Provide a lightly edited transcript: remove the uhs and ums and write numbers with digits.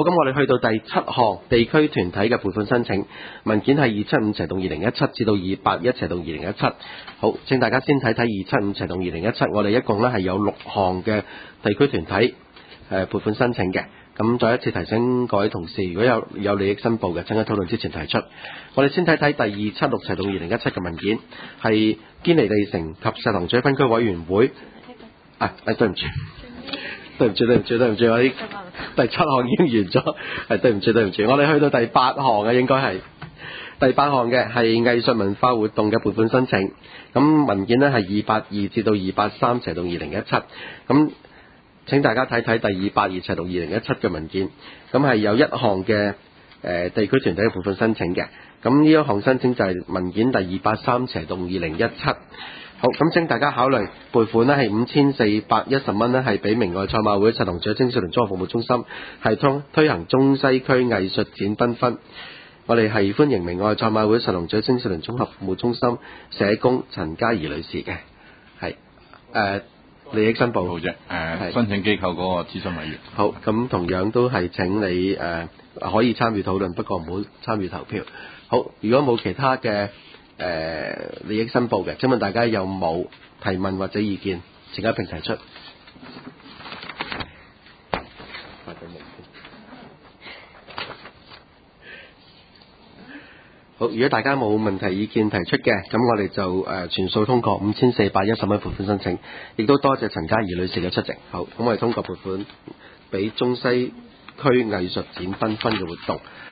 好，咁我哋去到第7項地區團體嘅撥款申請文件係275/2017至到281/2017。好，請大家先睇睇275/2017，我哋一共咧係有6項嘅地區團體撥款申請嘅。咁再一次提醒各位同事，如果有利益申報嘅，請喺討論之前提出。我哋先睇睇第276/2017嘅文件，係堅尼地城及石塘咀分區委員會。對唔住，我啲第7項已經完咗，對唔住，我哋去到第8項嘅，應該係第8項嘅係藝術文化活動嘅撥款申請。咁文件呢係282至到283/2017。咁請大家睇睇第282/2017嘅文件，咁係有一項嘅地區團體嘅撥款申請嘅。咁呢一項申請就係文件第283/2017。好，咁請大家考慮撥款呢係5410蚊呢係俾明愛賽馬會石塘咀青少年綜合服務中心係推行中西區藝術展繽紛。我哋係歡迎明愛賽馬會石塘咀青少年綜合服務中心社工陳嘉怡女士嘅，係利益申報。 好啫，申請機構嗰個諮詢委員。 好，咁同樣都係請你可以參與討論，不過唔好參與投票。好，如果冇其他嘅利益申報嘅，請問大家有冇提問或者意見？請一併提出。好，如果大家冇問題意見提出嘅，咁我哋就全數通過5410蚊撥款申請，亦都多謝陳嘉怡女士嘅出席。好，咁我哋通過撥款俾中西區藝術展繽紛嘅活動。